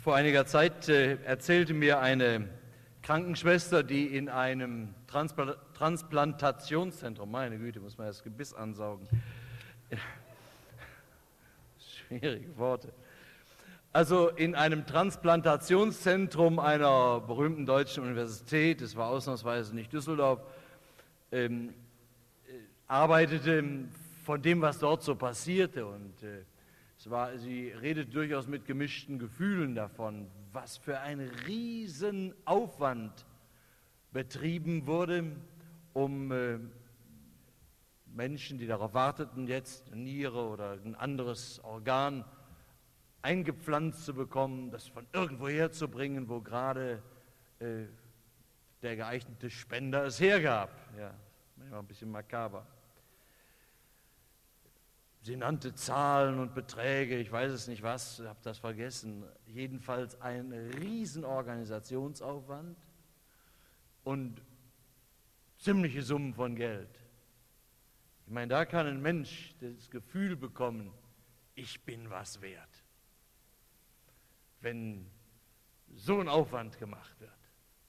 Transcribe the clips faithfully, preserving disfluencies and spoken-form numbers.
Vor einiger Zeit äh, erzählte mir eine Krankenschwester, die in einem Transpla Transplantationszentrum, meine Güte, muss man das Gebiss ansaugen, schwierige Worte, also in einem Transplantationszentrum einer berühmten deutschen Universität, das war ausnahmsweise nicht Düsseldorf, ähm, äh, arbeitete von dem, was dort so passierte, und äh, es war, sie redet durchaus mit gemischten Gefühlen davon, was für ein Riesenaufwand betrieben wurde, um äh, Menschen, die darauf warteten, jetzt eine Niere oder ein anderes Organ eingepflanzt zu bekommen, das von irgendwo herzubringen, wo gerade äh, der geeignete Spender es hergab. Ja, manchmal ein bisschen makaber. Sie nannte Zahlen und Beträge, ich weiß es nicht was, habe das vergessen. Jedenfalls ein Riesenorganisationsaufwand und ziemliche Summen von Geld. Ich meine, da kann ein Mensch das Gefühl bekommen, ich bin was wert, wenn so ein Aufwand gemacht wird.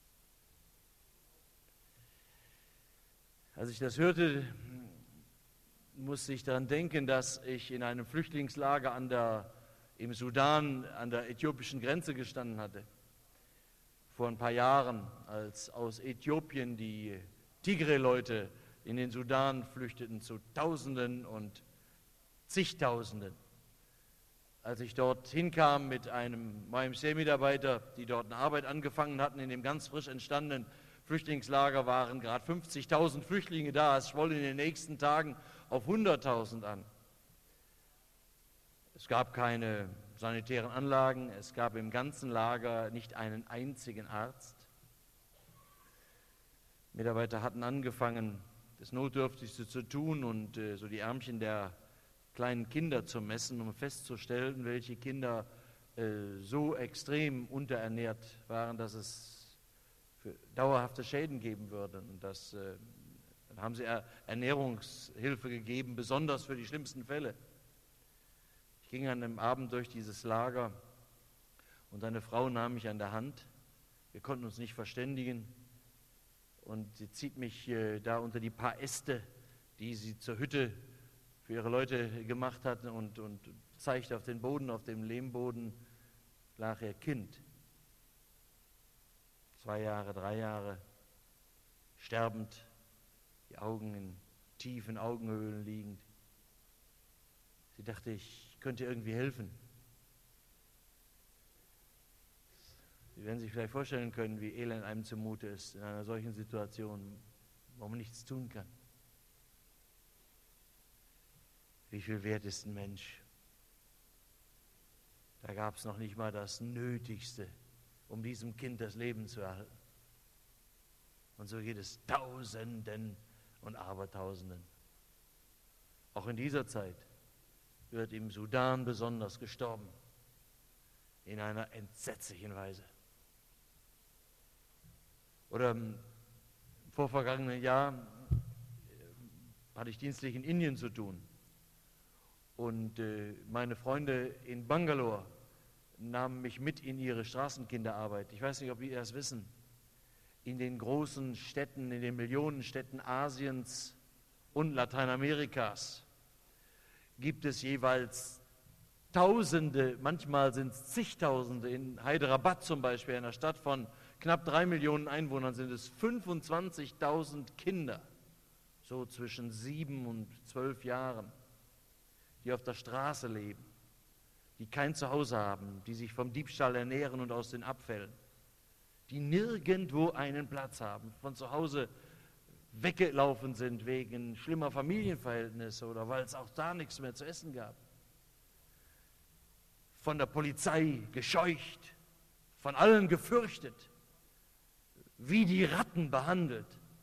Als ich das hörte, musste ich daran denken, dass ich in einem Flüchtlingslager an der, im Sudan an der äthiopischen Grenze gestanden hatte. Vor ein paar Jahren, als aus Äthiopien die Tigray-Leute in den Sudan flüchteten zu Tausenden und zigtausenden. Als ich dort hinkam mit einem Y M C A-Mitarbeiter, die dort eine Arbeit angefangen hatten, in dem ganz frisch entstandenen Flüchtlingslager waren gerade fünfzigtausend Flüchtlinge da. Es schwoll in den nächsten Tagen auf hunderttausend an. Es gab keine sanitären Anlagen, es gab im ganzen Lager nicht einen einzigen Arzt. Mitarbeiter hatten angefangen, das Notdürftigste zu tun und äh, so die Ärmchen der kleinen Kinder zu messen, um festzustellen, welche Kinder äh, so extrem unterernährt waren, dass es für dauerhafte Schäden geben würde. Und das, äh, dann haben sie Ernährungshilfe gegeben, besonders für die schlimmsten Fälle. Ich ging an einem Abend durch dieses Lager und eine Frau nahm mich an der Hand. Wir konnten uns nicht verständigen und sie zieht mich äh, da unter die paar Äste, die sie zur Hütte für ihre Leute gemacht hatten, und, und zeigte auf den Boden, auf dem Lehmboden lag ihr Kind. Zwei Jahre, drei Jahre, sterbend, die Augen in tiefen Augenhöhlen liegend. Sie dachte, ich könnte irgendwie helfen. Sie werden sich vielleicht vorstellen können, wie elend einem zumute ist in einer solchen Situation, wo man nichts tun kann. Wie viel wert ist ein Mensch? Da gab es noch nicht mal das Nötigste, um diesem Kind das Leben zu erhalten. Und so geht es Tausenden und Abertausenden. Auch in dieser Zeit wird im Sudan besonders gestorben, in einer entsetzlichen Weise. Oder im vorvergangenen Jahr hatte ich dienstlich in Indien zu tun. Und äh, meine Freunde in Bangalore nahmen mich mit in ihre Straßenkinderarbeit. Ich weiß nicht, ob Sie das wissen. In den großen Städten, in den Millionenstädten Asiens und Lateinamerikas gibt es jeweils Tausende, manchmal sind es zigtausende. In Hyderabad zum Beispiel, einer Stadt von knapp drei Millionen Einwohnern, sind es fünfundzwanzigtausend Kinder, so zwischen sieben und zwölf Jahren, die auf der Straße leben, die kein Zuhause haben, die sich vom Diebstahl ernähren und aus den Abfällen, die nirgendwo einen Platz haben, von zu Hause weggelaufen sind wegen schlimmer Familienverhältnisse oder weil es auch da nichts mehr zu essen gab, von der Polizei gescheucht, von allen gefürchtet, wie die Ratten behandelt.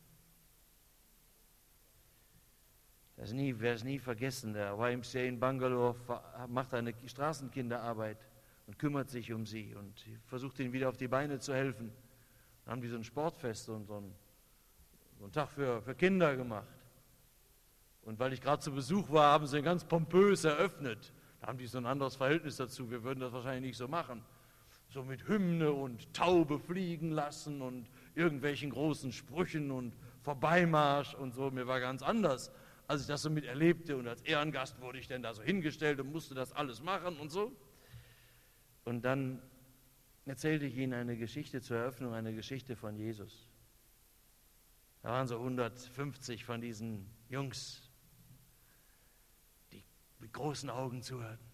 Das nie, wer es nie vergessen, der Y M C A in Bangalore macht eine Straßenkinderarbeit und kümmert sich um sie und versucht ihnen wieder auf die Beine zu helfen. Dann haben die so ein Sportfest und so einen, so einen Tag für, für Kinder gemacht. Und weil ich gerade zu Besuch war, haben sie ihn ganz pompös eröffnet. Da haben die so ein anderes Verhältnis dazu, wir würden das wahrscheinlich nicht so machen. so mit Hymne und Taube fliegen lassen und irgendwelchen großen Sprüchen und Vorbeimarsch und so. Mir war ganz anders, als ich das so miterlebte, und als Ehrengast wurde ich dann da so hingestellt und musste das alles machen und so. Und dann erzählte ich ihnen eine Geschichte zur Eröffnung, eine Geschichte von Jesus. Da waren so hundertfünfzig von diesen Jungs, die mit großen Augen zuhörten.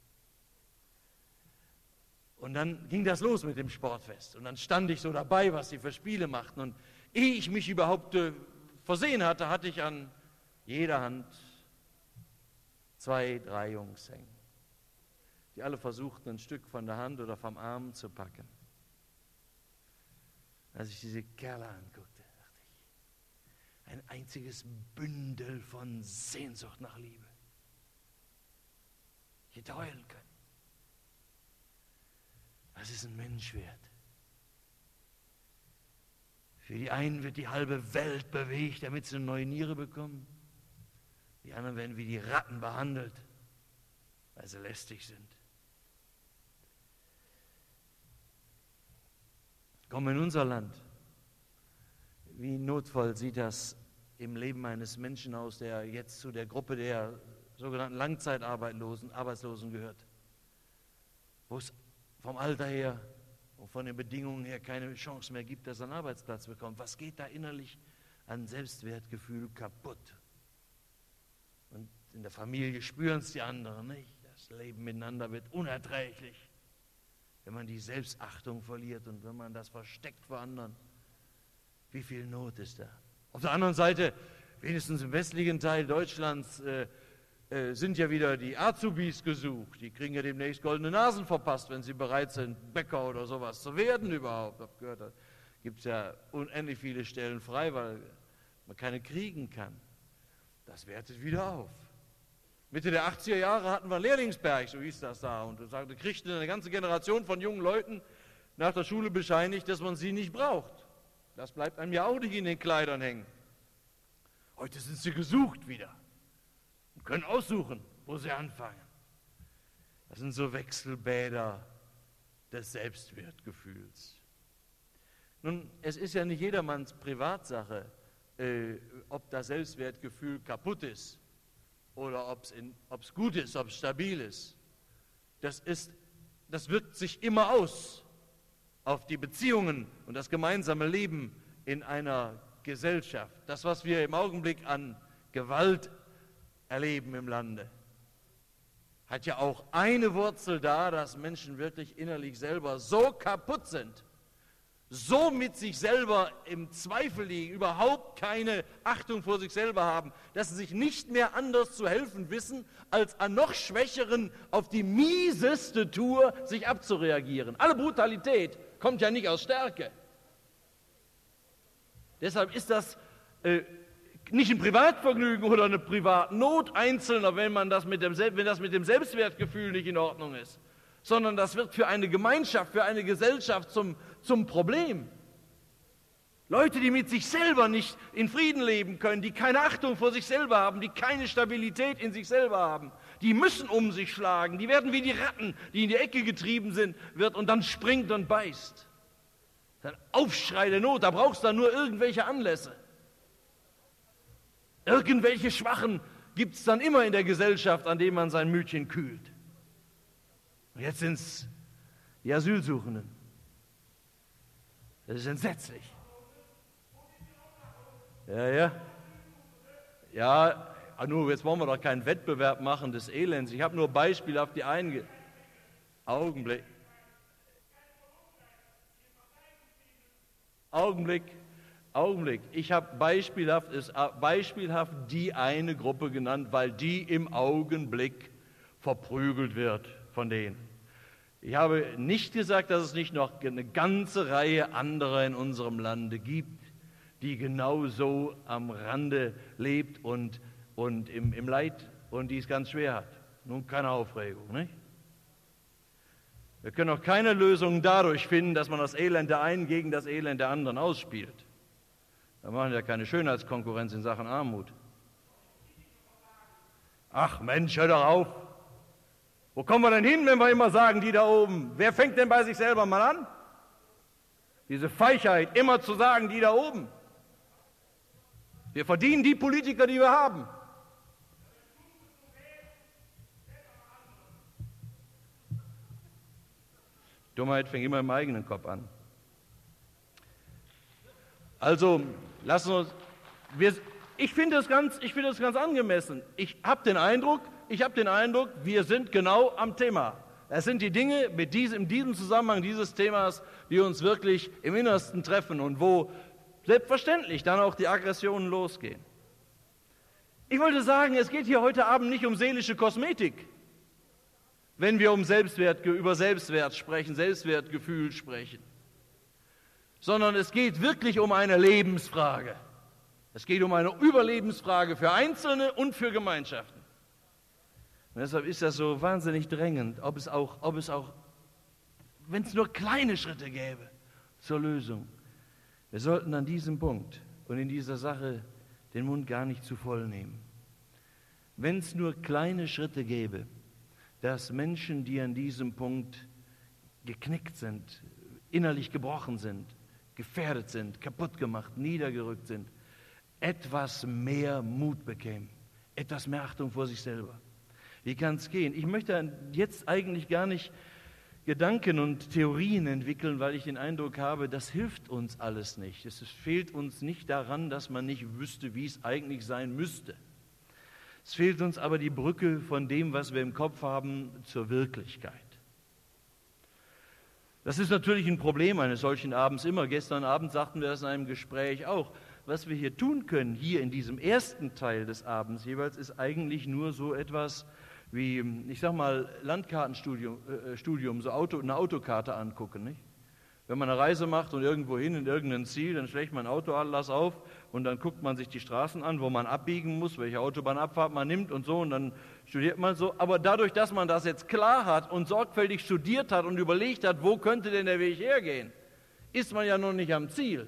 Und dann ging das los mit dem Sportfest. Und dann stand ich so dabei, was sie für Spiele machten. Und ehe ich mich überhaupt äh, versehen hatte, hatte ich an jeder Hand zwei, drei Jungs hängen, die alle versuchten, ein Stück von der Hand oder vom Arm zu packen. Als ich diese Kerle anguckte, dachte ich, ein einziges Bündel von Sehnsucht nach Liebe. Ich hätte heulen können. Was ist ein Mensch wert? Für die einen wird die halbe Welt bewegt, damit sie eine neue Niere bekommen. Die anderen werden wie die Ratten behandelt, weil sie lästig sind. Kommen wir in unser Land. Wie notvoll sieht das im Leben eines Menschen aus, der jetzt zu der Gruppe der sogenannten Langzeitarbeitslosen Arbeitslosen gehört, wo es vom Alter her und von den Bedingungen her keine Chance mehr gibt, dass er einen Arbeitsplatz bekommt. Was geht da innerlich an Selbstwertgefühl kaputt? Und in der Familie spüren es die anderen nicht. Das Leben miteinander wird unerträglich, wenn man die Selbstachtung verliert und wenn man das versteckt vor anderen. Wie viel Not ist da? Auf der anderen Seite, wenigstens im westlichen Teil Deutschlands, äh, äh, sind ja wieder die Azubis gesucht. Die kriegen ja demnächst goldene Nasen verpasst, wenn sie bereit sind, Bäcker oder sowas zu werden überhaupt. Ich habe gehört, da gibt es ja unendlich viele Stellen frei, weil man keine kriegen kann. Das wertet wieder auf. Mitte der achtziger Jahre hatten wir Lehrlingsberg, so hieß das da. Und da kriegte eine ganze Generation von jungen Leuten nach der Schule bescheinigt, dass man sie nicht braucht. Das bleibt einem ja auch nicht in den Kleidern hängen. Heute sind sie gesucht wieder und können aussuchen, wo sie anfangen. Das sind so Wechselbäder des Selbstwertgefühls. Nun, es ist ja nicht jedermanns Privatsache, äh, ob das Selbstwertgefühl kaputt ist oder ob es gut ist, ob es stabil ist. Das ist, das wirkt sich immer aus auf die Beziehungen und das gemeinsame Leben in einer Gesellschaft. Das, was wir im Augenblick an Gewalt erleben im Lande, hat ja auch eine Wurzel da, dass Menschen wirklich innerlich selber so kaputt sind, so mit sich selber im Zweifel liegen, überhaupt keine Achtung vor sich selber haben, dass sie sich nicht mehr anders zu helfen wissen, als an noch Schwächeren auf die mieseste Tour sich abzureagieren. Alle Brutalität kommt ja nicht aus Stärke. Deshalb ist das äh, nicht ein Privatvergnügen oder eine Privatnot Einzelner, wenn, man das mit dem, wenn das mit dem Selbstwertgefühl nicht in Ordnung ist, sondern das wird für eine Gemeinschaft, für eine Gesellschaft zum, zum Problem. Leute, die mit sich selber nicht in Frieden leben können, die keine Achtung vor sich selber haben, die keine Stabilität in sich selber haben, die müssen um sich schlagen, die werden wie die Ratten, die in die Ecke getrieben sind, wird und dann springt und beißt. Das ist ein Aufschrei der Not, da brauchst du dann nur irgendwelche Anlässe. Irgendwelche Schwachen gibt es dann immer in der Gesellschaft, an denen man sein Mütchen kühlt. Und jetzt sind es die Asylsuchenden. Das ist entsetzlich. Ja, ja. Ja, nur jetzt wollen wir doch keinen Wettbewerb machen des Elends. Ich habe nur beispielhaft die einge... Augenblick. Augenblick. Augenblick. Ich habe beispielhaft, ist, beispielhaft die eine Gruppe genannt, weil die im Augenblick verprügelt wird von denen. Ich habe nicht gesagt, dass es nicht noch eine ganze Reihe anderer in unserem Lande gibt, die genauso am Rande lebt und, und im, im Leid und die es ganz schwer hat. Nun keine Aufregung, nicht? Wir können auch keine Lösung dadurch finden, dass man das Elend der einen gegen das Elend der anderen ausspielt. Wir machen ja keine Schönheitskonkurrenz in Sachen Armut. Ach Mensch, hör doch auf. Wo kommen wir denn hin, wenn wir immer sagen, die da oben? Wer fängt denn bei sich selber mal an? Diese Feigheit, immer zu sagen, die da oben. Wir verdienen die Politiker, die wir haben. Dummheit fängt immer im eigenen Kopf an. Also, lassen wir uns, wir, ich finde das ganz, ich finde das ganz angemessen. Ich habe den Eindruck, ich habe den Eindruck, wir sind genau am Thema. Es sind die Dinge mit diesem, in diesem Zusammenhang dieses Themas, die uns wirklich im Innersten treffen und wo selbstverständlich dann auch die Aggressionen losgehen. Ich wollte sagen, es geht hier heute Abend nicht um seelische Kosmetik, wenn wir um Selbstwert, über Selbstwert sprechen, Selbstwertgefühl sprechen, sondern es geht wirklich um eine Lebensfrage. Es geht um eine Überlebensfrage für Einzelne und für Gemeinschaften. Und deshalb ist das so wahnsinnig drängend, ob es auch, ob es auch, wenn es nur kleine Schritte gäbe zur Lösung. Wir sollten an diesem Punkt und in dieser Sache den Mund gar nicht zu voll nehmen. Wenn es nur kleine Schritte gäbe, dass Menschen, die an diesem Punkt geknickt sind, innerlich gebrochen sind, gefährdet sind, kaputt gemacht, niedergerückt sind, etwas mehr Mut bekämen, etwas mehr Achtung vor sich selber. Wie kann es gehen? Ich möchte jetzt eigentlich gar nicht Gedanken und Theorien entwickeln, weil ich den Eindruck habe, das hilft uns alles nicht. Es fehlt uns nicht daran, dass man nicht wüsste, wie es eigentlich sein müsste. Es fehlt uns aber die Brücke von dem, was wir im Kopf haben, zur Wirklichkeit. Das ist natürlich ein Problem eines solchen Abends immer. Gestern Abend sagten wir das in einem Gespräch auch. Was wir hier tun können, hier in diesem ersten Teil des Abends jeweils, ist eigentlich nur so etwas wie, ich sag mal, Landkartenstudium, äh, Studium, so Auto, eine Autokarte angucken, nicht? Wenn man eine Reise macht und irgendwo hin in irgendein Ziel, dann schlägt man Autoatlas auf und dann guckt man sich die Straßen an, wo man abbiegen muss, welche Autobahnabfahrt man nimmt und so, und dann studiert man so. Aber dadurch, dass man das jetzt klar hat und sorgfältig studiert hat und überlegt hat, wo könnte denn der Weg hergehen, ist man ja noch nicht am Ziel.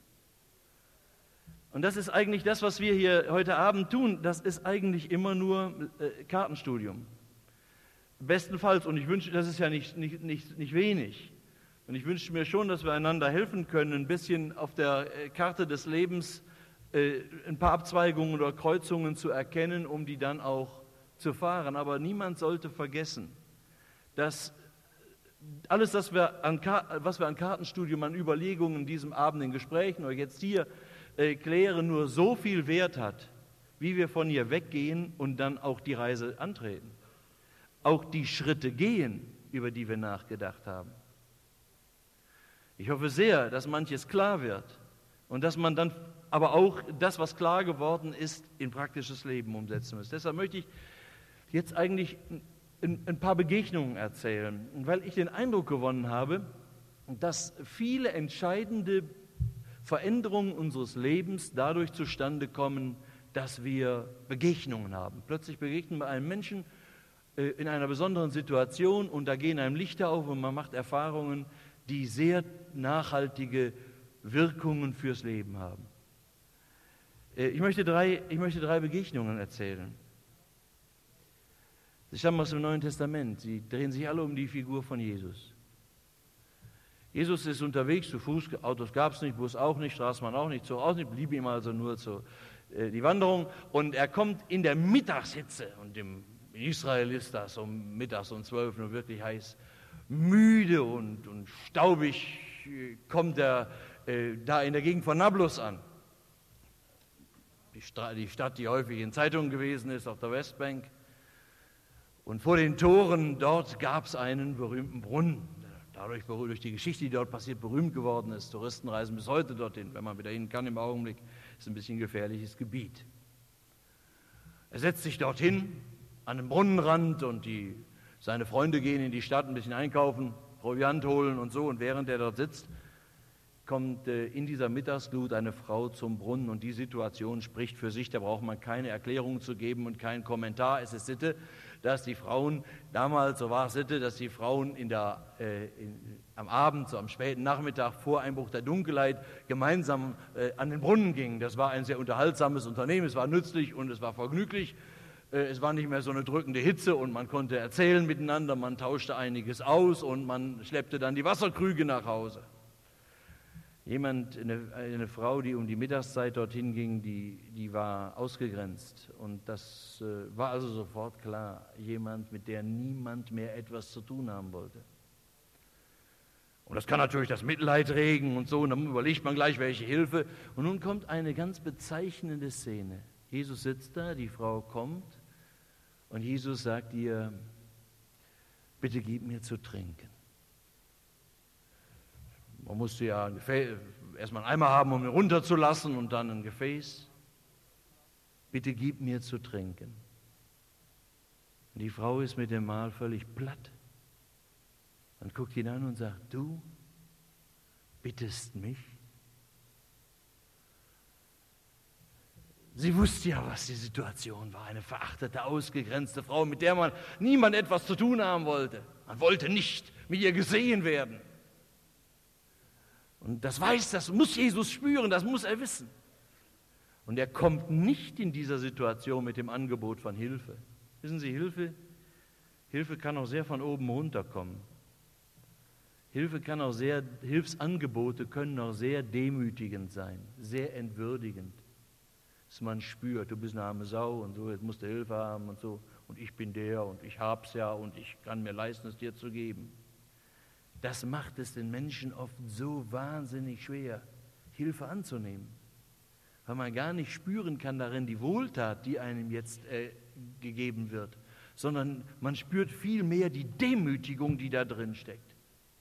Und das ist eigentlich das, was wir hier heute Abend tun. Das ist eigentlich immer nur äh, Kartenstudium. Bestenfalls, und ich wünsche, das ist ja nicht, nicht, nicht, nicht wenig. Und ich wünsche mir schon, dass wir einander helfen können, ein bisschen auf der äh, Karte des Lebens äh, ein paar Abzweigungen oder Kreuzungen zu erkennen, um die dann auch zu fahren. Aber niemand sollte vergessen, dass alles, das wir an, was wir an Kartenstudium, an Überlegungen in diesem Abend, in Gesprächen oder jetzt hier äh, klären, nur so viel Wert hat, wie wir von hier weggehen und dann auch die Reise antreten. Auch die Schritte gehen, über die wir nachgedacht haben. Ich hoffe sehr, dass manches klar wird und dass man dann aber auch das, was klar geworden ist, in praktisches Leben umsetzen muss. Deshalb möchte ich jetzt eigentlich ein paar Begegnungen erzählen, weil ich den Eindruck gewonnen habe, dass viele entscheidende Veränderungen unseres Lebens dadurch zustande kommen, dass wir Begegnungen haben. Plötzlich begegnen wir einem Menschen äh, in einer besonderen Situation und da gehen einem Lichter auf und man macht Erfahrungen, die sehr nachhaltige Wirkungen fürs Leben haben. Äh, ich möchte drei, ich möchte drei Begegnungen erzählen. Sie stammen aus dem Neuen Testament. Sie drehen sich alle um die Figur von Jesus. Jesus ist unterwegs, zu Fuß, Autos gab es nicht, Bus auch nicht, Straßenbahn auch nicht, Zug auch nicht, blieb ihm also nur zur, äh, die Wanderung. Und er kommt in der Mittagshitze, und im, in Israel ist das um mittags um zwölf nur wirklich heiß, müde und, und staubig, äh, kommt er äh, da in der Gegend von Nablus an. Die, Stra- die Stadt, die häufig in Zeitungen gewesen ist, auf der Westbank. Und vor den Toren dort gab es einen berühmten Brunnen. Dadurch, durch die Geschichte, die dort passiert, berühmt geworden ist. Touristen reisen bis heute dorthin, wenn man wieder hin kann im Augenblick. Ist ein bisschen gefährliches Gebiet. Er setzt sich dorthin, an den Brunnenrand, und die, seine Freunde gehen in die Stadt ein bisschen einkaufen, Proviant holen und so. Und während er dort sitzt, kommt äh, in dieser Mittagsglut eine Frau zum Brunnen, und die Situation spricht für sich. Da braucht man keine Erklärung zu geben und keinen Kommentar. Es ist Sitte, dass die Frauen, damals so war es Sitte, dass die Frauen in der, äh, in, am Abend, so am späten Nachmittag vor Einbruch der Dunkelheit gemeinsam äh, an den Brunnen gingen. Das war ein sehr unterhaltsames Unternehmen, es war nützlich und es war vergnüglich. Es war nicht mehr so eine drückende Hitze und man konnte erzählen miteinander, man tauschte einiges aus und man schleppte dann die Wasserkrüge nach Hause. Jemand, eine, eine Frau, die um die Mittagszeit dorthin ging, die, die war ausgegrenzt. Und das äh, war also sofort klar, jemand, mit der niemand mehr etwas zu tun haben wollte. Und das kann natürlich das Mitleid regen und so, und dann überlegt man gleich, welche Hilfe. Und nun kommt eine ganz bezeichnende Szene. Jesus sitzt da, die Frau kommt und Jesus sagt ihr, bitte gib mir zu trinken. Man musste ja ein Gefäß, erstmal einen Eimer haben, um ihn runterzulassen und dann ein Gefäß. Bitte gib mir zu trinken. Und die Frau ist mit dem Mahl völlig platt. Man guckt ihn an und sagt, du bittest mich? Sie wusste ja, was die Situation war. Eine verachtete, ausgegrenzte Frau, mit der man niemand etwas zu tun haben wollte. Man wollte nicht mit ihr gesehen werden. Und das weiß, das muss Jesus spüren, das muss er wissen. Und er kommt nicht in dieser Situation mit dem Angebot von Hilfe. Wissen Sie, Hilfe, Hilfe kann auch sehr von oben runterkommen. Hilfe kann auch sehr, Hilfsangebote können auch sehr demütigend sein, sehr entwürdigend. Dass man spürt, du bist eine arme Sau und so, jetzt musst du Hilfe haben und so. Und ich bin der und ich hab's ja und ich kann mir leisten, es dir zu geben. Das macht es den Menschen oft so wahnsinnig schwer, Hilfe anzunehmen, weil man gar nicht spüren kann darin die Wohltat, die einem jetzt äh, gegeben wird, sondern man spürt vielmehr die Demütigung, die da drin steckt.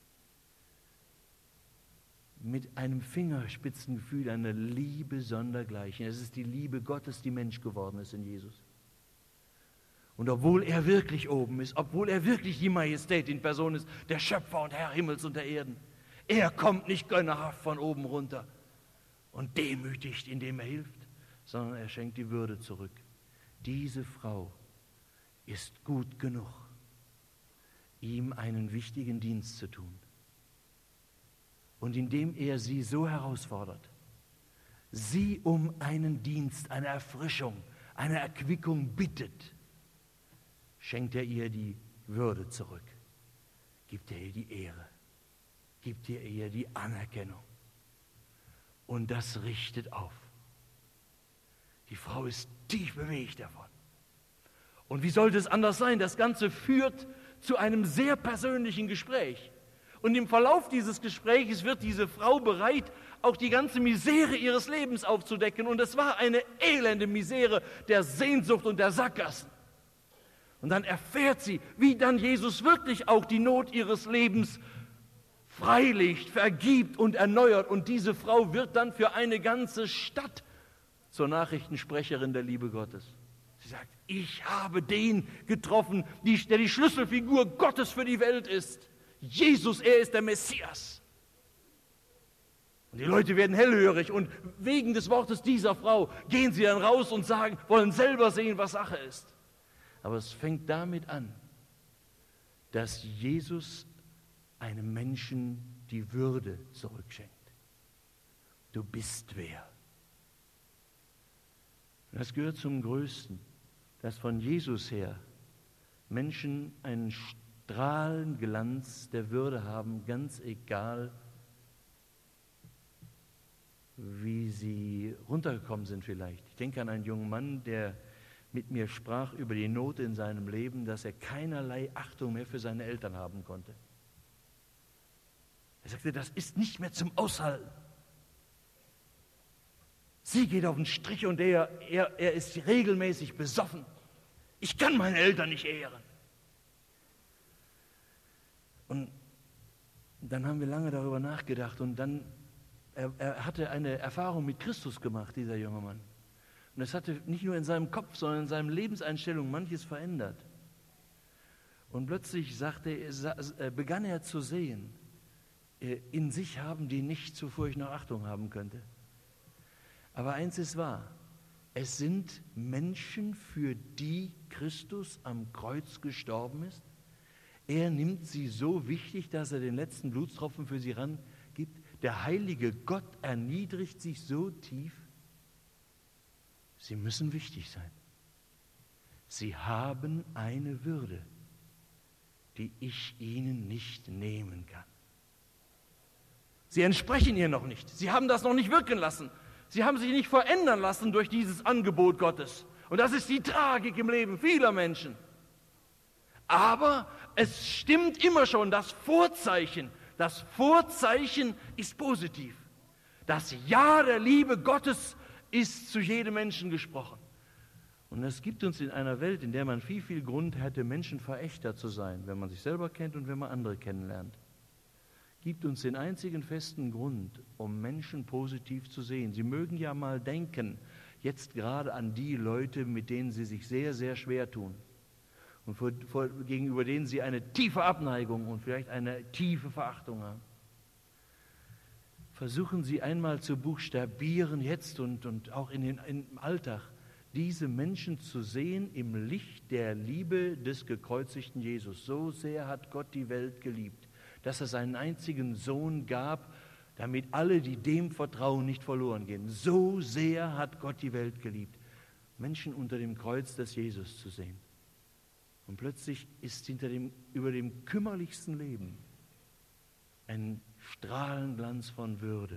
Mit einem Fingerspitzengefühl, einer Liebe sondergleichen. Es ist die Liebe Gottes, die Mensch geworden ist in Jesus. Und obwohl er wirklich oben ist, obwohl er wirklich die Majestät in Person ist, der Schöpfer und Herr Himmels und der Erden, er kommt nicht gönnerhaft von oben runter und demütigt, indem er hilft, sondern er schenkt die Würde zurück. Diese Frau ist gut genug, ihm einen wichtigen Dienst zu tun. Und indem er sie so herausfordert, sie um einen Dienst, eine Erfrischung, eine Erquickung bittet, schenkt er ihr die Würde zurück, gibt er ihr die Ehre, gibt er ihr die Anerkennung. Und das richtet auf. Die Frau ist tief bewegt davon. Und wie sollte es anders sein? Das Ganze führt zu einem sehr persönlichen Gespräch. Und im Verlauf dieses Gesprächs wird diese Frau bereit, auch die ganze Misere ihres Lebens aufzudecken. Und es war eine elende Misere der Sehnsucht und der Sackgassen. Und dann erfährt sie, wie dann Jesus wirklich auch die Not ihres Lebens freilegt, vergibt und erneuert. Und diese Frau wird dann für eine ganze Stadt zur Nachrichtensprecherin der Liebe Gottes. Sie sagt, ich habe den getroffen, der die Schlüsselfigur Gottes für die Welt ist. Jesus, er ist der Messias. Und die Leute werden hellhörig und wegen des Wortes dieser Frau gehen sie dann raus und sagen, wollen selber sehen, was Sache ist. Aber es fängt damit an, dass Jesus einem Menschen die Würde zurückschenkt. Du bist wer. Und das gehört zum Größten, dass von Jesus her Menschen einen strahlenden Glanz der Würde haben, ganz egal, wie sie runtergekommen sind vielleicht. Ich denke an einen jungen Mann, der mit mir sprach über die Not in seinem Leben, dass er keinerlei Achtung mehr für seine Eltern haben konnte. Er sagte, das ist nicht mehr zum Aushalten. Sie geht auf den Strich und er, er, er ist regelmäßig besoffen. Ich kann meine Eltern nicht ehren. Und dann haben wir lange darüber nachgedacht und dann, er, er hatte eine Erfahrung mit Christus gemacht, dieser junge Mann. Und es hatte nicht nur in seinem Kopf, sondern in seiner Lebenseinstellung manches verändert. Und plötzlich sagte er, begann er zu sehen, in sich haben, die nicht, wovor ich noch Achtung haben könnte. Aber eins ist wahr, es sind Menschen, für die Christus am Kreuz gestorben ist. Er nimmt sie so wichtig, dass er den letzten Blutstropfen für sie rangibt. Der heilige Gott erniedrigt sich so tief. Sie müssen wichtig sein. Sie haben eine Würde, die ich ihnen nicht nehmen kann. Sie entsprechen ihr noch nicht. Sie haben das noch nicht wirken lassen. Sie haben sich nicht verändern lassen durch dieses Angebot Gottes. Und das ist die Tragik im Leben vieler Menschen. Aber es stimmt immer schon, das Vorzeichen, das Vorzeichen ist positiv. Das Ja der Liebe Gottes ist zu jedem Menschen gesprochen. Und es gibt uns in einer Welt, in der man viel, viel Grund hätte, Menschenverächter zu sein, wenn man sich selber kennt und wenn man andere kennenlernt, gibt uns den einzigen festen Grund, um Menschen positiv zu sehen. Sie mögen ja mal denken, jetzt gerade an die Leute, mit denen sie sich sehr, sehr schwer tun und vor, vor, gegenüber denen sie eine tiefe Abneigung und vielleicht eine tiefe Verachtung haben. Versuchen Sie einmal zu buchstabieren jetzt und, und auch in den, im Alltag, diese Menschen zu sehen im Licht der Liebe des gekreuzigten Jesus. So sehr hat Gott die Welt geliebt, dass er seinen einzigen Sohn gab, damit alle, die dem vertrauen, nicht verloren gehen. So sehr hat Gott die Welt geliebt, Menschen unter dem Kreuz des Jesus zu sehen. Und plötzlich ist hinter dem, über dem kümmerlichsten Leben ein Strahlenglanz von Würde.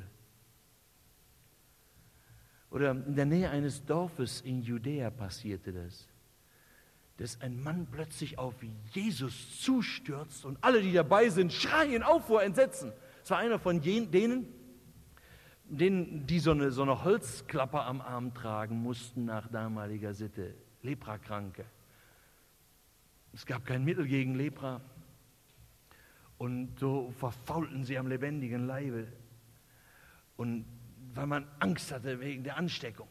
Oder in der Nähe eines Dorfes in Judäa passierte das, dass ein Mann plötzlich auf Jesus zustürzt und alle, die dabei sind, schreien auf vor Entsetzen. Es war einer von jenen, denen, denen die so eine, so eine Holzklappe am Arm tragen mussten nach damaliger Sitte, Leprakranke. Es gab kein Mittel gegen Lepra und so verfaulten sie am lebendigen Leibe. Und weil man Angst hatte wegen der Ansteckung,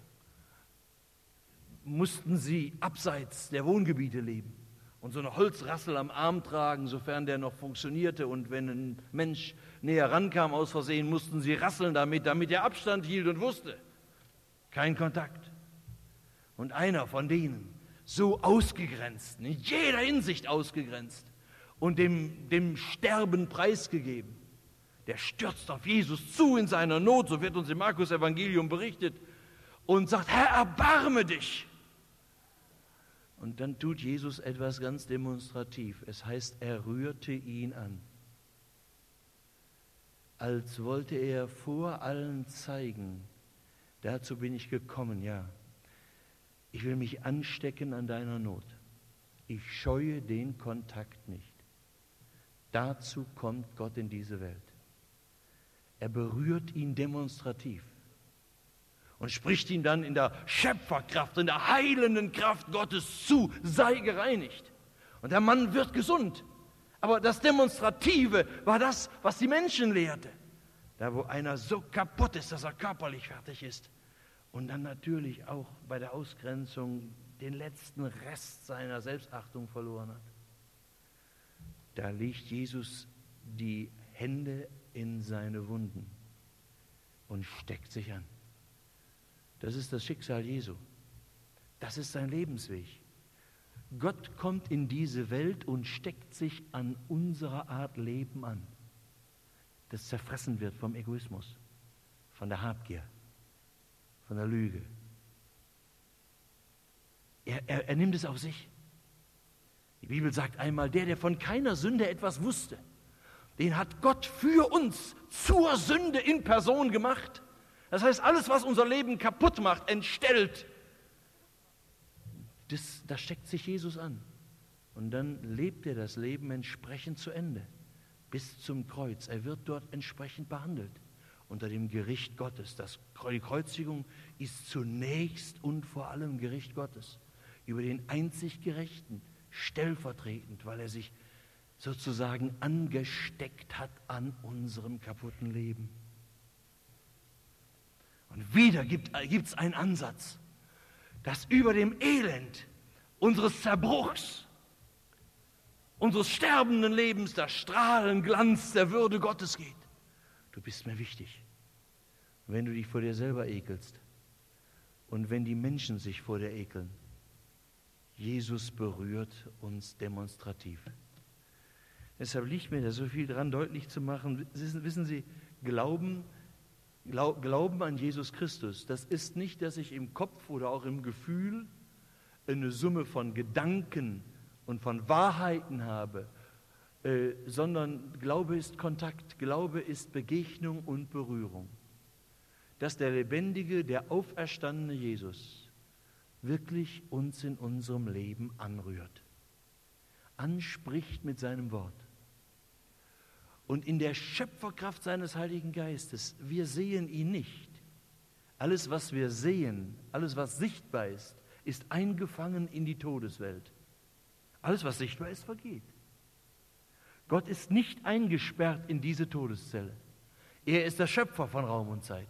mussten sie abseits der Wohngebiete leben und so eine Holzrassel am Arm tragen, sofern der noch funktionierte. Und wenn ein Mensch näher rankam aus Versehen, mussten sie rasseln damit, damit er Abstand hielt und wusste, kein Kontakt. Und einer von denen, so ausgegrenzt, in jeder Hinsicht ausgegrenzt und dem, dem Sterben preisgegeben, der stürzt auf Jesus zu in seiner Not, so wird uns im Markus-Evangelium berichtet, und sagt, Herr, erbarme dich. Und dann tut Jesus etwas ganz demonstrativ. Es heißt, er rührte ihn an, als wollte er vor allen zeigen, dazu bin ich gekommen, ja. Ich will mich anstecken an deiner Not. Ich scheue den Kontakt nicht. Dazu kommt Gott in diese Welt. Er berührt ihn demonstrativ und spricht ihm dann in der Schöpferkraft, in der heilenden Kraft Gottes zu, sei gereinigt. Und der Mann wird gesund. Aber das Demonstrative war das, was die Menschen lehrte. Da, wo einer so kaputt ist, dass er körperlich fertig ist. Und dann natürlich auch bei der Ausgrenzung den letzten Rest seiner Selbstachtung verloren hat. Da legt Jesus die Hände in seine Wunden und steckt sich an. Das ist das Schicksal Jesu. Das ist sein Lebensweg. Gott kommt in diese Welt und steckt sich an unserer Art Leben an, das zerfressen wird vom Egoismus, von der Habgier, von der Lüge. Er, er, er nimmt es auf sich. Die Bibel sagt einmal, der, der von keiner Sünde etwas wusste, den hat Gott für uns zur Sünde in Person gemacht. Das heißt, alles, was unser Leben kaputt macht, entstellt, das, da steckt sich Jesus an. Und dann lebt er das Leben entsprechend zu Ende, bis zum Kreuz. Er wird dort entsprechend behandelt, unter dem Gericht Gottes. Das, die Kreuzigung ist zunächst und vor allem Gericht Gottes, über den einzig Gerechten, stellvertretend, weil er sich sozusagen angesteckt hat an unserem kaputten Leben. Und wieder gibt es einen Ansatz, dass über dem Elend unseres Zerbruchs, unseres sterbenden Lebens, der Strahlenglanz der Würde Gottes geht. Du bist mir wichtig. Wenn du dich vor dir selber ekelst und wenn die Menschen sich vor dir ekeln, Jesus berührt uns demonstrativ. Deshalb liegt mir da so viel dran, deutlich zu machen. Wissen Sie, Glauben, Glauben an Jesus Christus, das ist nicht, dass ich im Kopf oder auch im Gefühl eine Summe von Gedanken und von Wahrheiten habe, äh, sondern Glaube ist Kontakt, Glaube ist Begegnung und Berührung. Dass der lebendige, der auferstandene Jesus wirklich uns in unserem Leben anrührt, anspricht mit seinem Wort. Und in der Schöpferkraft seines Heiligen Geistes, wir sehen ihn nicht. Alles, was wir sehen, alles, was sichtbar ist, ist eingefangen in die Todeswelt. Alles, was sichtbar ist, vergeht. Gott ist nicht eingesperrt in diese Todeszelle. Er ist der Schöpfer von Raum und Zeit.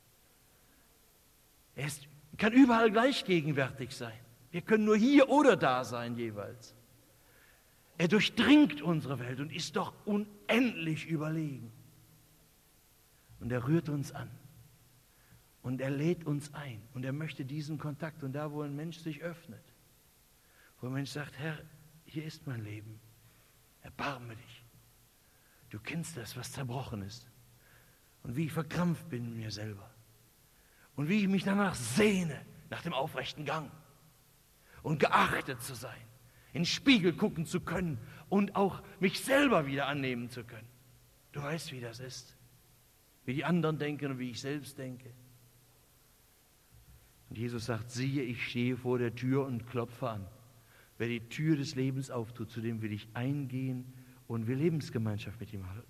Er ist, kann überall gleich gegenwärtig sein. Wir können nur hier oder da sein jeweils. Er durchdringt unsere Welt und ist doch unendlich überlegen. Und er rührt uns an. Und er lädt uns ein. Und er möchte diesen Kontakt. Und da, wo ein Mensch sich öffnet, wo ein Mensch sagt, Herr, hier ist mein Leben. Erbarme dich. Du kennst das, was zerbrochen ist. Und wie ich verkrampft bin in mir selber. Und wie ich mich danach sehne, nach dem aufrechten Gang. Und geachtet zu sein. In den Spiegel gucken zu können und auch mich selber wieder annehmen zu können. Du weißt, wie das ist. Wie die anderen denken und wie ich selbst denke. Und Jesus sagt, siehe, ich stehe vor der Tür und klopfe an. Wer die Tür des Lebens auftut, zu dem will ich eingehen und will Lebensgemeinschaft mit ihm halten.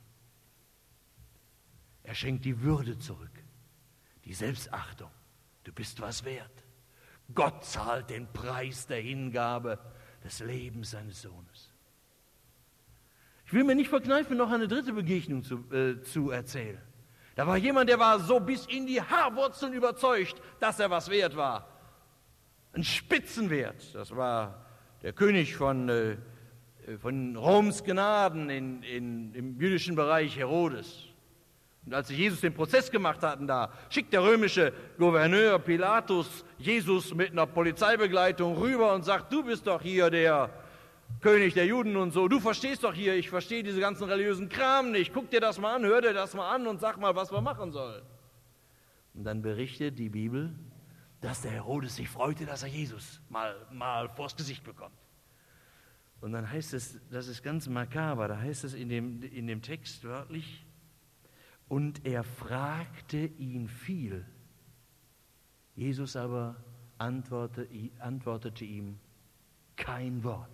Er schenkt die Würde zurück, die Selbstachtung. Du bist was wert. Gott zahlt den Preis der Hingabe des Lebens seines Sohnes. Ich will mir nicht verkneifen, noch eine dritte Begegnung zu, äh, zu erzählen. Da war jemand, der war so bis in die Haarwurzeln überzeugt, dass er was wert war. Ein Spitzenwert. Das war der König von, äh, von Roms Gnaden in, in, im jüdischen Bereich, Herodes. Und als sie Jesus den Prozess gemacht hatten, da schickt der römische Gouverneur Pilatus Jesus mit einer Polizeibegleitung rüber und sagt, du bist doch hier der König der Juden und so, du verstehst doch hier, ich verstehe diese ganzen religiösen Kram nicht, guck dir das mal an, hör dir das mal an und sag mal, was wir machen sollen. Und dann berichtet die Bibel, dass der Herodes sich freute, dass er Jesus mal, mal vors Gesicht bekommt. Und dann heißt es, das ist ganz makaber, da heißt es in dem, in dem Text wörtlich, und er fragte ihn viel. Jesus aber antwortete, antwortete ihm kein Wort.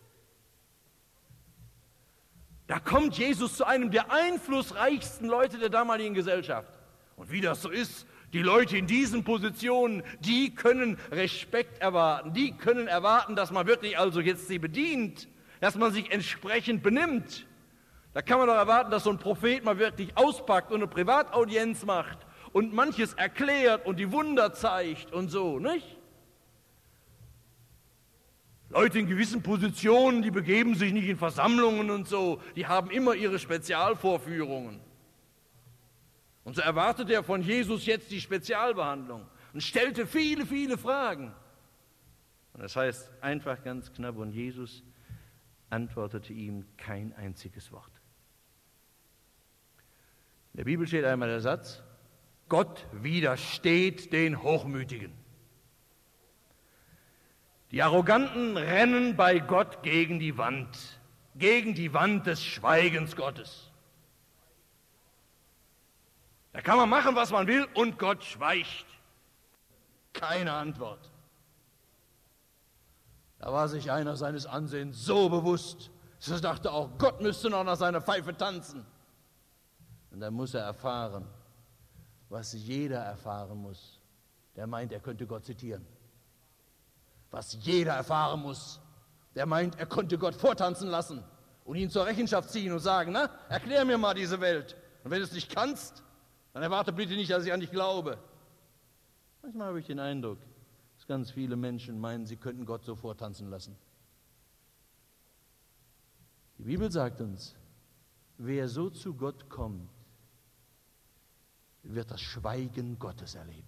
Da kommt Jesus zu einem der einflussreichsten Leute der damaligen Gesellschaft. Und wie das so ist, die Leute in diesen Positionen, die können Respekt erwarten. Die können erwarten, dass man wirklich also jetzt sie bedient, dass man sich entsprechend benimmt. Da kann man doch erwarten, dass so ein Prophet mal wirklich auspackt und eine Privataudienz macht und manches erklärt und die Wunder zeigt und so, nicht? Leute in gewissen Positionen, die begeben sich nicht in Versammlungen und so, die haben immer ihre Spezialvorführungen. Und so erwartet er von Jesus jetzt die Spezialbehandlung und stellte viele, viele Fragen. Und das heißt einfach ganz knapp, und Jesus antwortete ihm kein einziges Wort. In der Bibel steht einmal der Satz, Gott widersteht den Hochmütigen. Die Arroganten rennen bei Gott gegen die Wand, gegen die Wand des Schweigens Gottes. Da kann man machen, was man will, und Gott schweigt. Keine Antwort. Da war sich einer seines Ansehens so bewusst, dass er dachte, auch Gott müsste noch nach seiner Pfeife tanzen. Und dann muss er erfahren, was jeder erfahren muss, der meint, er könnte Gott zitieren. Was jeder erfahren muss, der meint, er könnte Gott vortanzen lassen und ihn zur Rechenschaft ziehen und sagen, na, erklär mir mal diese Welt. Und wenn du es nicht kannst, dann erwarte bitte nicht, dass ich an dich glaube. Manchmal habe ich den Eindruck, dass ganz viele Menschen meinen, sie könnten Gott so vortanzen lassen. Die Bibel sagt uns, wer so zu Gott kommt, wird das Schweigen Gottes erleben.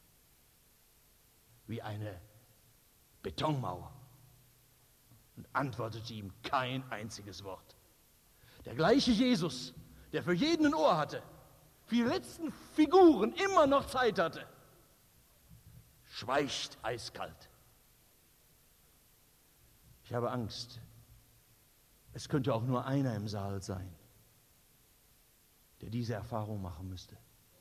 Wie eine Betonmauer. Und antwortete ihm kein einziges Wort. Der gleiche Jesus, der für jeden ein Ohr hatte, für die letzten Figuren immer noch Zeit hatte, schweigt eiskalt. Ich habe Angst. Es könnte auch nur einer im Saal sein, der diese Erfahrung machen müsste.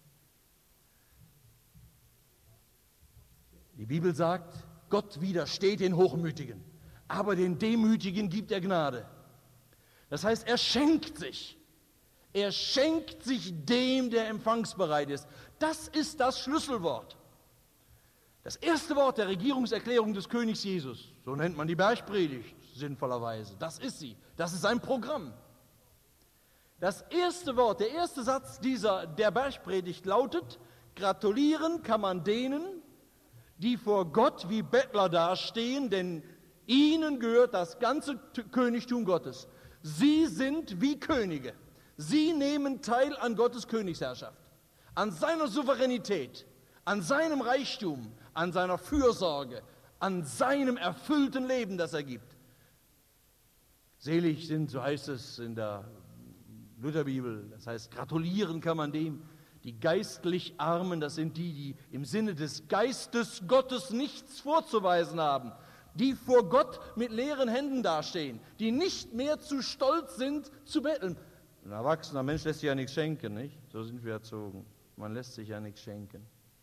Die Bibel sagt, Gott widersteht den Hochmütigen, aber den Demütigen gibt er Gnade. Das heißt, er schenkt sich. Er schenkt sich dem, der empfangsbereit ist. Das ist das Schlüsselwort. Das erste Wort der Regierungserklärung des Königs Jesus, so nennt man die Bergpredigt sinnvollerweise, das ist sie, das ist sein Programm. Das erste Wort, der erste Satz dieser, der Bergpredigt lautet, gratulieren kann man denen, die vor Gott wie Bettler dastehen, denn ihnen gehört das ganze Königtum Gottes. Sie sind wie Könige. Sie nehmen teil an Gottes Königsherrschaft, an seiner Souveränität, an seinem Reichtum, an seiner Fürsorge, an seinem erfüllten Leben, das er gibt. Selig sind, so heißt es in der Lutherbibel, das heißt, gratulieren kann man dem, die geistlich Armen, das sind die, die im Sinne des Geistes Gottes nichts vorzuweisen haben, die vor Gott mit leeren Händen dastehen, die nicht mehr zu stolz sind, zu betteln. Ein erwachsener Mensch lässt sich ja nichts schenken, nicht? So sind wir erzogen. Man lässt sich ja nichts schenken.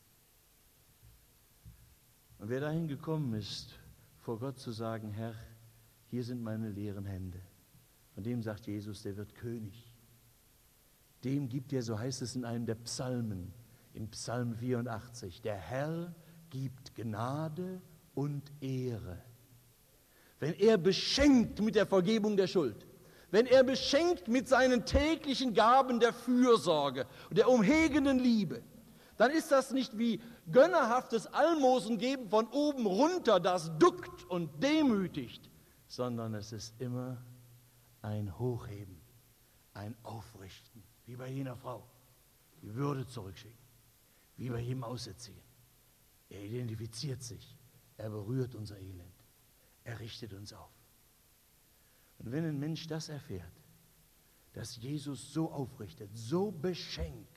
Und wer dahin gekommen ist, vor Gott zu sagen, Herr, hier sind meine leeren Hände. Von dem sagt Jesus, der wird König. Dem gibt er, so heißt es in einem der Psalmen, in Psalm vierundachtzig, der Herr gibt Gnade und Ehre. Wenn er beschenkt mit der Vergebung der Schuld, wenn er beschenkt mit seinen täglichen Gaben der Fürsorge und der umhegenden Liebe, dann ist das nicht wie gönnerhaftes Almosen geben von oben runter, das duckt und demütigt, sondern es ist immer ein Hochheben, ein Aufrichten, wie bei jener Frau, die Würde zurückschicken, wie bei jedem Aussätzigen. Er identifiziert sich, er berührt unser Elend, er richtet uns auf. Und wenn ein Mensch das erfährt, dass Jesus so aufrichtet, so beschenkt,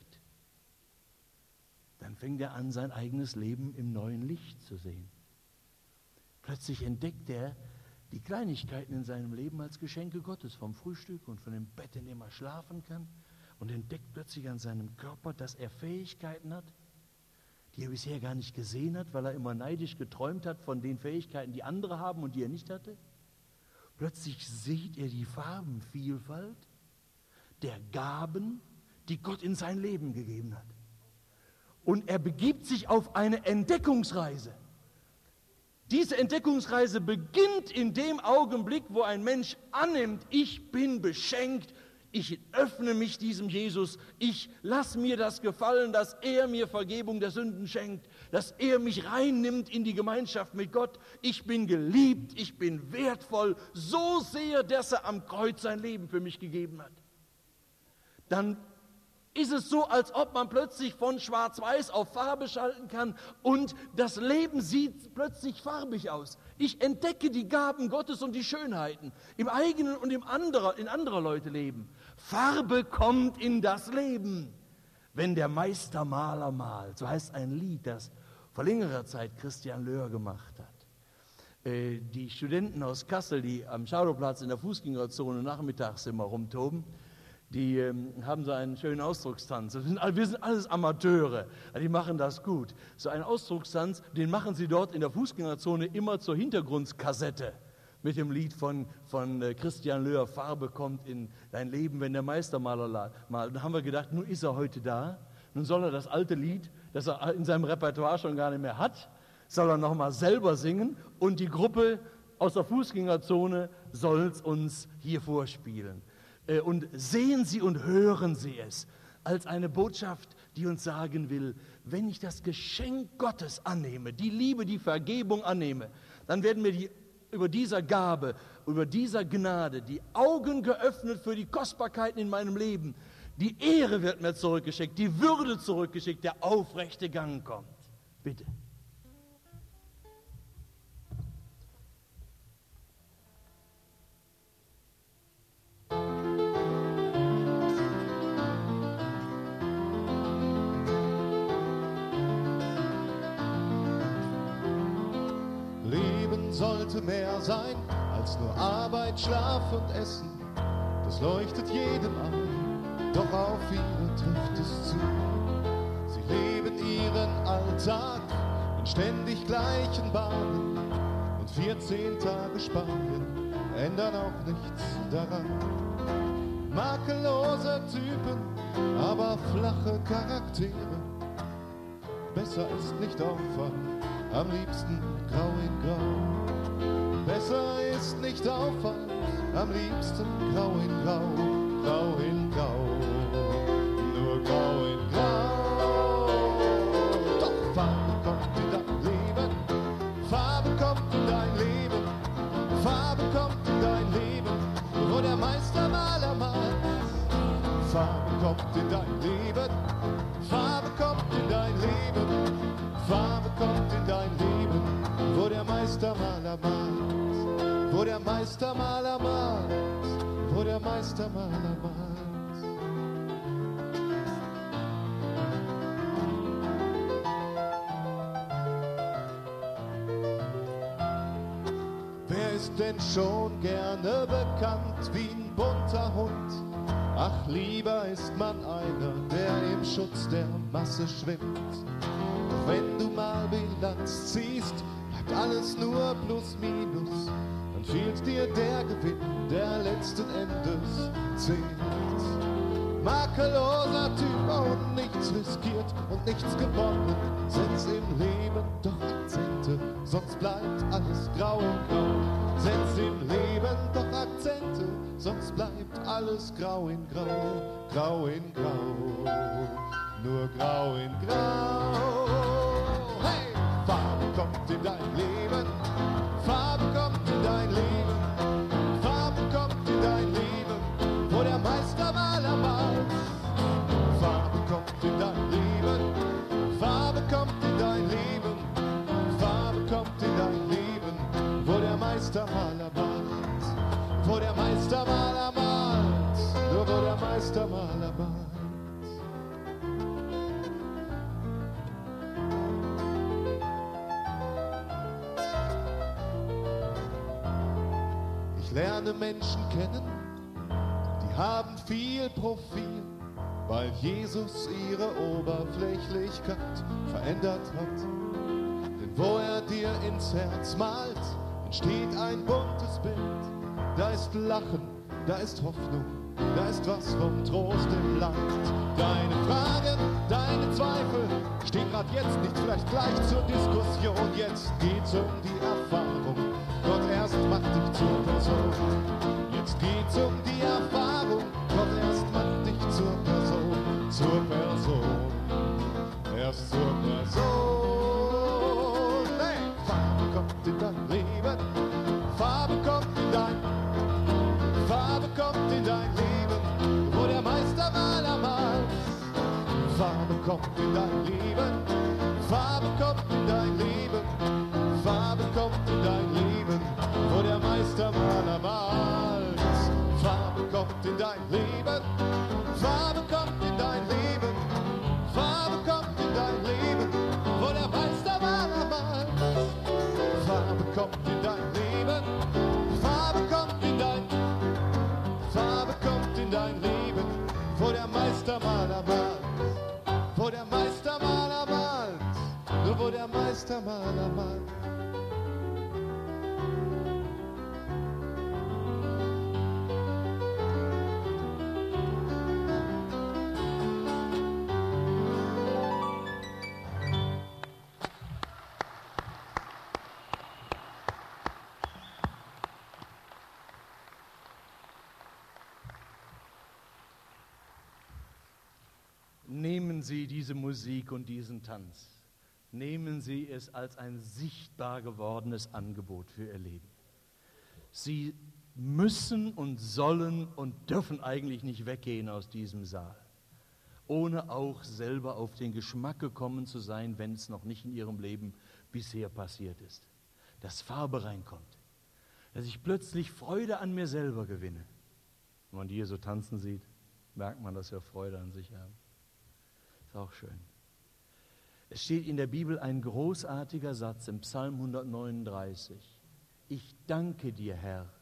dann fängt er an, sein eigenes Leben im neuen Licht zu sehen. Plötzlich entdeckt er die Kleinigkeiten in seinem Leben als Geschenke Gottes, vom Frühstück und von dem Bett, in dem er schlafen kann, und entdeckt plötzlich an seinem Körper, dass er Fähigkeiten hat, die er bisher gar nicht gesehen hat, weil er immer neidisch geträumt hat von den Fähigkeiten, die andere haben und die er nicht hatte. Plötzlich sieht er die Farbenvielfalt der Gaben, die Gott in sein Leben gegeben hat. Und er begibt sich auf eine Entdeckungsreise. Diese Entdeckungsreise beginnt in dem Augenblick, wo ein Mensch annimmt, ich bin beschenkt, ich öffne mich diesem Jesus, ich lasse mir das gefallen, dass er mir Vergebung der Sünden schenkt, dass er mich reinnimmt in die Gemeinschaft mit Gott. Ich bin geliebt, ich bin wertvoll, so sehr, dass er am Kreuz sein Leben für mich gegeben hat. Dann ist es so, als ob man plötzlich von Schwarz-Weiß auf Farbe schalten kann und das Leben sieht plötzlich farbig aus. Ich entdecke die Gaben Gottes und die Schönheiten im eigenen und im anderer, in anderer Leute Leben. Farbe kommt in das Leben, wenn der Meistermaler malt. So heißt ein Lied, das vor längerer Zeit Christian Löhr gemacht hat. Äh, die Studenten aus Kassel, die am Schadowplatz in der Fußgängerzone nachmittags immer rumtoben, die ähm, haben so einen schönen Ausdruckstanz. Wir sind, wir sind alles Amateure, die machen das gut. So einen Ausdruckstanz, den machen sie dort in der Fußgängerzone immer zur Hintergrundkassette mit dem Lied von, von äh, Christian Löhr, Farbe kommt in dein Leben, wenn der Meistermaler malt. Dann haben wir gedacht, nun ist er heute da, nun soll er das alte Lied, das er in seinem Repertoire schon gar nicht mehr hat, soll er nochmal selber singen und die Gruppe aus der Fußgängerzone soll es uns hier vorspielen. Und sehen Sie und hören Sie es als eine Botschaft, die uns sagen will, wenn ich das Geschenk Gottes annehme, die Liebe, die Vergebung annehme, dann werden mir die, über dieser Gabe, über dieser Gnade die Augen geöffnet für die Kostbarkeiten in meinem Leben. Die Ehre wird mir zurückgeschickt, die Würde zurückgeschickt, der aufrechte Gang kommt. Bitte. Sollte mehr sein als gibt's nur Arbeit, Schlaf und Essen, das leuchtet jedem ein, doch auf ihre trifft es zu. Sie leben ihren Alltag in ständig gleichen Bahnen und vierzehn Tage Spanien ändern auch nichts daran. Makellose Typen, aber flache Charaktere. Besser ist nicht auffallen, am liebsten grau in grau. Besser ist nicht auffallen, am liebsten grau in grau, grau in grau, nur grau in grau. Doch Farbe kommt in dein Leben, Farbe kommt in dein Leben, Farbe kommt in dein Leben, wo der Meister Maler malt. Farbe kommt in dein Leben, Farbe kommt in dein Leben, Farbe kommt in dein Leben, wo der Meister Maler malt, wo der Meister Maler malt, wo der Meister Maler malt. Wer ist denn schon gerne bekannt wie ein bunter Hund? Ach, lieber ist man einer, der im Schutz der Masse schwimmt. Doch wenn du mal Bilanz ziehst, bleibt alles nur plus minus. Dann fehlt dir der Gewinn, der letzten Endes zählt. Makelloser Typ und nichts riskiert und nichts gewonnen. Setz im Leben doch Akzente, sonst bleibt alles grau in grau. Setz im Leben doch Akzente, sonst bleibt alles grau in grau, grau in grau, nur grau in grau. Hey! Farbe kommt in dein Leben, Farbe kommt in dein Leben, Farbe kommt in dein Leben, wo der Meister Maler malt. Farbe kommt in dein Leben, Farbe kommt in dein Leben, Farbe kommt in dein Leben, wo der Meister Maler malt, wo der Meister Maler malt, nur wo der Meister Maler malt. Ich lerne Menschen kennen, die haben viel Profil, weil Jesus ihre Oberflächlichkeit verändert hat. Denn wo er dir ins Herz malt, entsteht ein buntes Bild. Da ist Lachen, da ist Hoffnung, da ist was vom Trost im Land. Deine Fragen, deine Zweifel stehen grad jetzt nicht vielleicht gleich zur Diskussion. Jetzt geht's um die Erfahrung, Gott erst macht dich zur Person. Jetzt geht's um die Erfahrung, Gott erst macht dich zur Person, zur Person, erst zur Person. Hey! Farbe kommt in dein Leben, Farbe kommt in dein, Farbe kommt in dein Leben, wo der Meister Maler malt. Farbe kommt in dein Leben, Farbe kommt in dein Leben, Farbe kommt in dein Leben, wo der Meister Maler malt. Farbe kommt in dein Leben, Farbe kommt in dein Leben, Farbe kommt in dein Leben, wo der Meister Maler malt. Farbe kommt in dein Leben, Farbe kommt in dein, Farbe kommt in dein Leben, wo der Meister Maler malt, wo der Meister Maler malt, nur wo der Meister Maler malt. Nehmen Sie diese Musik und diesen Tanz, nehmen Sie es als ein sichtbar gewordenes Angebot für Ihr Leben. Sie müssen und sollen und dürfen eigentlich nicht weggehen aus diesem Saal, ohne auch selber auf den Geschmack gekommen zu sein, wenn es noch nicht in Ihrem Leben bisher passiert ist. Dass Farbe reinkommt, dass ich plötzlich Freude an mir selber gewinne. Wenn man die hier so tanzen sieht, merkt man, dass wir Freude an sich haben. Ist auch schön. Es steht in der Bibel ein großartiger Satz im Psalm hundertneununddreißig. Ich danke dir, Herr,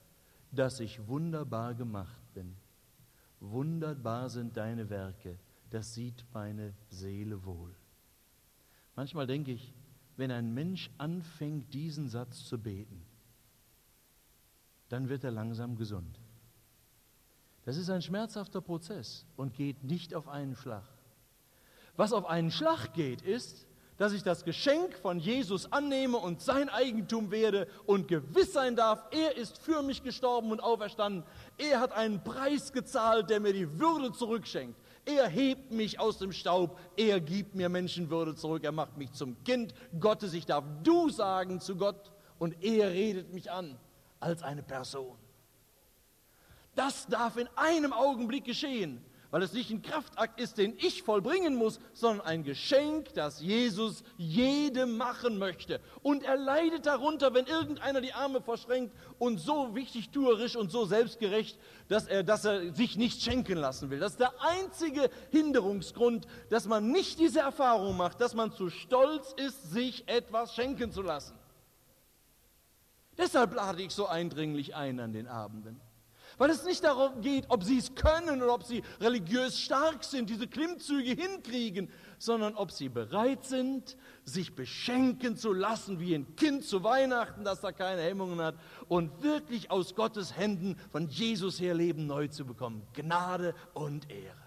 dass ich wunderbar gemacht bin. Wunderbar sind deine Werke, das sieht meine Seele wohl. Manchmal denke ich, wenn ein Mensch anfängt, diesen Satz zu beten, dann wird er langsam gesund. Das ist ein schmerzhafter Prozess und geht nicht auf einen Schlag. Was auf einen Schlag geht, ist, dass ich das Geschenk von Jesus annehme und sein Eigentum werde und gewiss sein darf, er ist für mich gestorben und auferstanden. Er hat einen Preis gezahlt, der mir die Würde zurückschenkt. Er hebt mich aus dem Staub, er gibt mir Menschenwürde zurück, er macht mich zum Kind Gottes. Ich darf du sagen zu Gott und er redet mich an als eine Person. Das darf in einem Augenblick geschehen, weil es nicht ein Kraftakt ist, den ich vollbringen muss, sondern ein Geschenk, das Jesus jedem machen möchte. Und er leidet darunter, wenn irgendeiner die Arme verschränkt und so wichtigtuerisch und so selbstgerecht, dass er, dass er sich nicht schenken lassen will. Das ist der einzige Hinderungsgrund, dass man nicht diese Erfahrung macht, dass man zu stolz ist, sich etwas schenken zu lassen. Deshalb lade ich so eindringlich ein an den Abenden. Weil es nicht darum geht, ob sie es können oder ob sie religiös stark sind, diese Klimmzüge hinkriegen, sondern ob sie bereit sind, sich beschenken zu lassen wie ein Kind zu Weihnachten, das da keine Hemmungen hat und wirklich aus Gottes Händen von Jesus her Leben neu zu bekommen. Gnade und Ehre.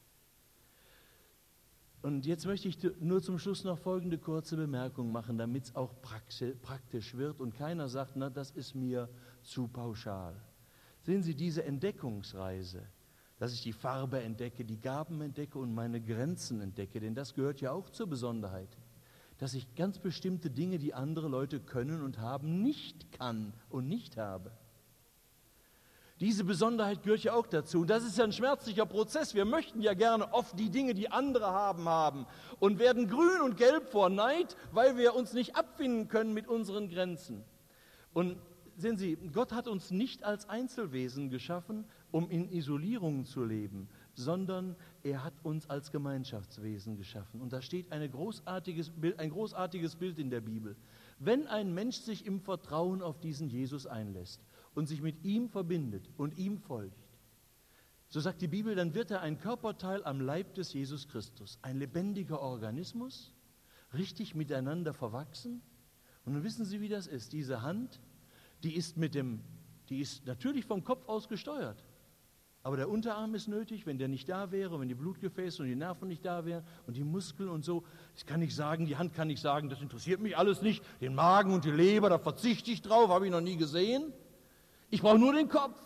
Und jetzt möchte ich nur zum Schluss noch folgende kurze Bemerkung machen, damit es auch praktisch wird und keiner sagt, na, das ist mir zu pauschal. Sehen Sie, diese Entdeckungsreise, dass ich die Farbe entdecke, die Gaben entdecke und meine Grenzen entdecke, denn das gehört ja auch zur Besonderheit, dass ich ganz bestimmte Dinge, die andere Leute können und haben, nicht kann und nicht habe. Diese Besonderheit gehört ja auch dazu und das ist ja ein schmerzlicher Prozess. Wir möchten ja gerne oft die Dinge, die andere haben, haben und werden grün und gelb vor Neid, weil wir uns nicht abfinden können mit unseren Grenzen. Und sehen Sie, Gott hat uns nicht als Einzelwesen geschaffen, um in Isolierung zu leben, sondern er hat uns als Gemeinschaftswesen geschaffen. Und da steht eine großartiges Bild, ein großartiges Bild in der Bibel. Wenn ein Mensch sich im Vertrauen auf diesen Jesus einlässt und sich mit ihm verbindet und ihm folgt, so sagt die Bibel, dann wird er ein Körperteil am Leib des Jesus Christus, ein lebendiger Organismus, richtig miteinander verwachsen. Und nun wissen Sie, wie das ist. Diese Hand, Die ist, mit dem, die ist natürlich vom Kopf aus gesteuert. Aber der Unterarm ist nötig, wenn der nicht da wäre, wenn die Blutgefäße und die Nerven nicht da wären und die Muskeln und so. Ich kann nicht sagen, die Hand kann nicht sagen, das interessiert mich alles nicht. Den Magen und die Leber, da verzichte ich drauf, habe ich noch nie gesehen. Ich brauche nur den Kopf.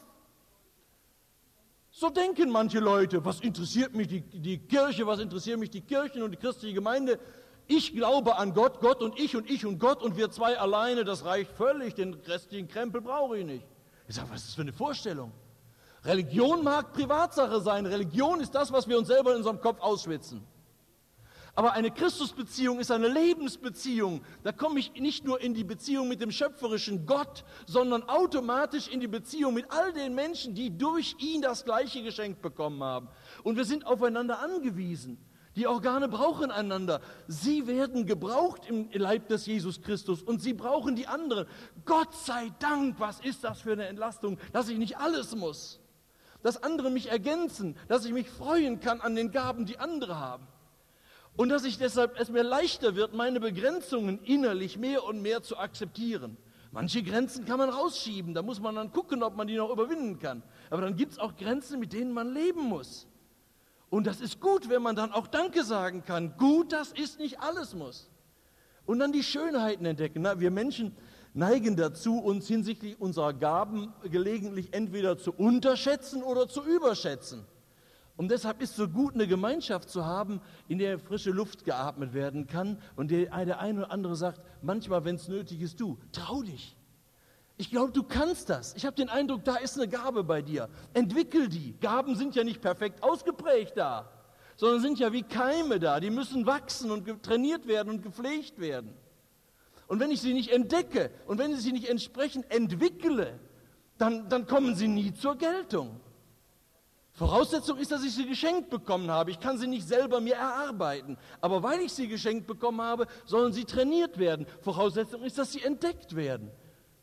So denken manche Leute, was interessiert mich die, die Kirche, was interessiert mich die Kirchen und die christliche Gemeinde? Ich glaube an Gott, Gott und ich und ich und Gott und wir zwei alleine, das reicht völlig, den restlichen Krempel brauche ich nicht. Ich sage, was ist das für eine Vorstellung? Religion mag Privatsache sein, Religion ist das, was wir uns selber in unserem Kopf ausschwitzen. Aber eine Christusbeziehung ist eine Lebensbeziehung. Da komme ich nicht nur in die Beziehung mit dem schöpferischen Gott, sondern automatisch in die Beziehung mit all den Menschen, die durch ihn das gleiche Geschenk bekommen haben. Und wir sind aufeinander angewiesen. Die Organe brauchen einander. Sie werden gebraucht im Leib des Jesus Christus und sie brauchen die anderen. Gott sei Dank, was ist das für eine Entlastung, dass ich nicht alles muss. Dass andere mich ergänzen, dass ich mich freuen kann an den Gaben, die andere haben. Und dass ich deshalb es mir leichter wird, meine Begrenzungen innerlich mehr und mehr zu akzeptieren. Manche Grenzen kann man rausschieben, da muss man dann gucken, ob man die noch überwinden kann. Aber dann gibt es auch Grenzen, mit denen man leben muss. Und das ist gut, wenn man dann auch Danke sagen kann. Gut, dass es nicht alles muss. Und dann die Schönheiten entdecken. Na, wir Menschen neigen dazu, uns hinsichtlich unserer Gaben gelegentlich entweder zu unterschätzen oder zu überschätzen. Und deshalb ist es so gut, eine Gemeinschaft zu haben, in der frische Luft geatmet werden kann. Und der, der eine oder andere sagt, manchmal, wenn es nötig ist, du, trau dich. Ich glaube, du kannst das. Ich habe den Eindruck, da ist eine Gabe bei dir. Entwickel die. Gaben sind ja nicht perfekt ausgeprägt da, sondern sind ja wie Keime da. Die müssen wachsen und trainiert werden und gepflegt werden. Und wenn ich sie nicht entdecke und wenn ich sie nicht entsprechend entwickle, dann, dann kommen sie nie zur Geltung. Voraussetzung ist, dass ich sie geschenkt bekommen habe. Ich kann sie nicht selber mir erarbeiten. Aber weil ich sie geschenkt bekommen habe, sollen sie trainiert werden. Voraussetzung ist, dass sie entdeckt werden.